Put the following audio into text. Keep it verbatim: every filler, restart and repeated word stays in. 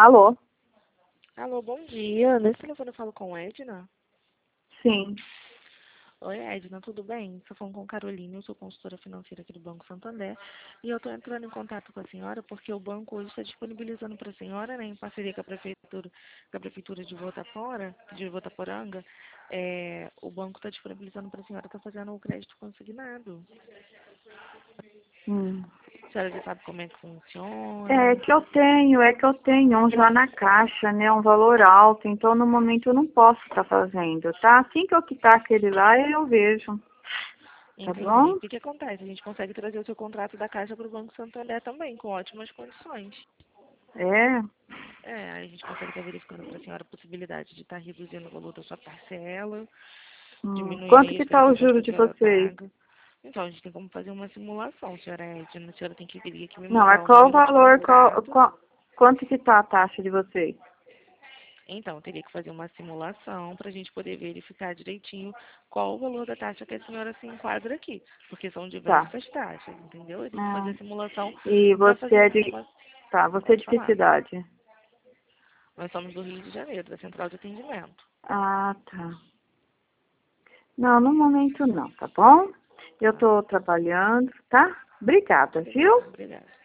Alô? Alô, bom dia. Nesse telefone eu falo com Edna. Sim. Oi, Edna, tudo bem? Estou falando com Carolina, eu sou consultora financeira aqui do Banco Santander. E eu estou entrando em contato com a senhora porque o banco hoje está disponibilizando para a senhora, né, em parceria com a prefeitura, com a prefeitura de Votapora, de Votaporanga, é, o banco está disponibilizando para a senhora estar fazendo o crédito consignado. Hum. A senhora já sabe como é que É funciona? que eu tenho, é que eu tenho um já na caixa, né? Um valor alto, então no momento eu não posso estar fazendo, tá? Assim que eu quitar aquele lá, eu vejo. Tá Entendi. bom? O que, que acontece? A gente consegue trazer o seu contrato da Caixa para o Banco Santander também, com ótimas condições. É. É, aí a gente consegue estar verificando para a senhora a possibilidade de estar reduzindo o valor da sua parcela, Hum. diminuindo Quanto aí que as tá o prestações que juro a de senhora vocês? paga. Então, a gente tem como fazer uma simulação, senhora Edna. A senhora tem que, teria que me Não, é mandar o qual o número de valor, qual, contrato. qual, quanto que tá a taxa de vocês? Então, eu teria que fazer uma simulação para a gente poder verificar direitinho qual o valor da taxa que a senhora se enquadra aqui. Porque são Tá. diversas taxas, entendeu? Eu tenho que fazer Ah. a simulação E para você fazer é de... uma... Tá, você é Pode de que falar. cidade? Nós somos do Rio de Janeiro, da Central de Atendimento. Ah, tá. Não, no momento não, tá bom? Eu Tá. tô trabalhando, tá? Obrigada, Tudo bem, viu? obrigada.